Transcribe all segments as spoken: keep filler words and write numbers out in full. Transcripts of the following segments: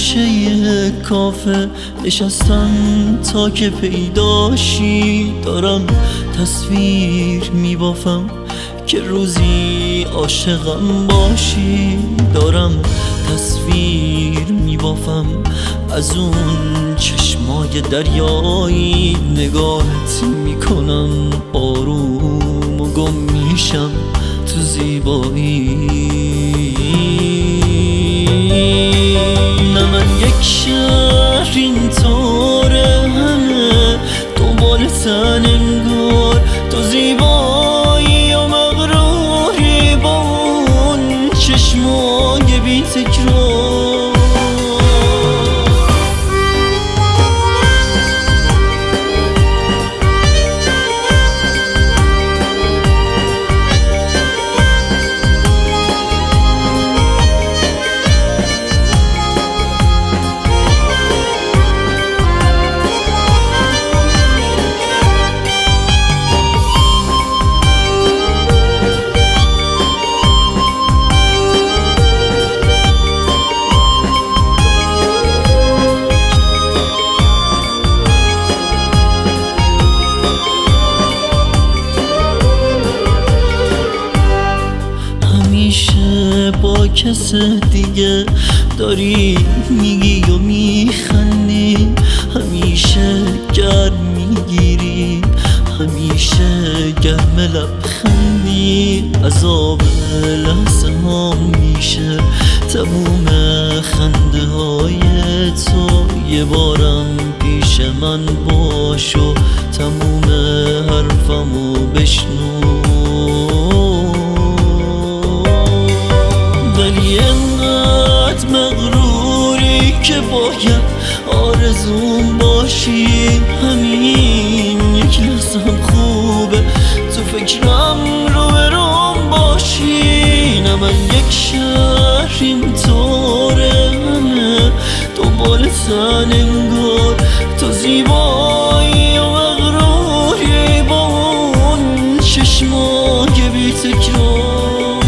گوشه کافه نشستم تا که پیداشی. دارم تصویر میبافم که روزی عاشقم باشی. دارم تصویر میبافم از اون چشمای دریایی. نگاهت میکنم آروم و گم میشم تو زیبایی. نه من یک شهر اینطوره، همه دنبالتن انگار. تو زیبایی و مغروری با اون چشمای بی تکرار. با کس دیگه داری میگی و میخندی، همیشه گرم میگیری، همیشه گرم لبخندی. عذاب لحظه ها میشه تموم خنده های تو. یه بارم پیش من باش و تموم حرفمو بشنو. ولی انقدر مغروری که باید آرزوم باشی. همین یک لحظه هم خوبه تو فکرم رو برام باشی. نه من یک شهر اینطوره، همه دنبالتن انگار. تو زیبایی و مغروری با اون چشمای بی تکرار.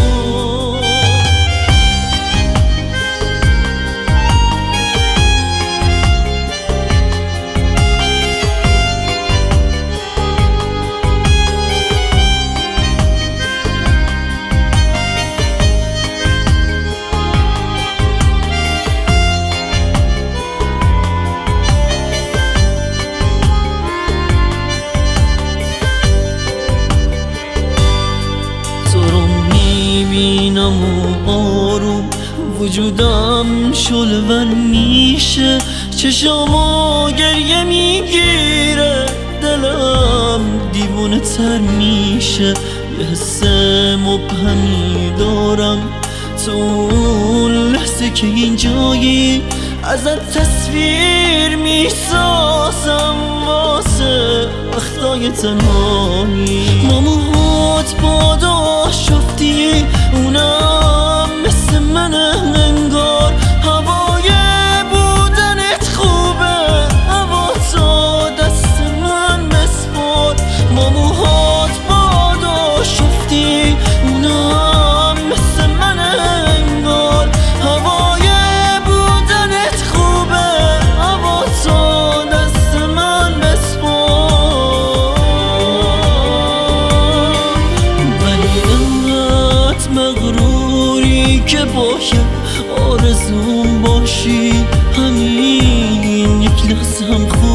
میبینم و آروم وجودم شلون میشه. چشمو گریه میگیره، دلم دیوونه تر میشه. یه حس مبهمی دارم تو اون لحظه که اینجایی. ازت تصویر میسازم واسه وقتای تنهایی. ماموهات بادا شفتی اونم مثل منه انگار. هوای بودنت خوبه، هوا تا دست من بسپار. ماموهات بادا شفتی اونم مثل منه انگار. هوای بودنت خوبه، هوا تا دست من بسپار. ولی انقدر مغروری که باید آرزوم باشی. همین یک لحظه هم خوب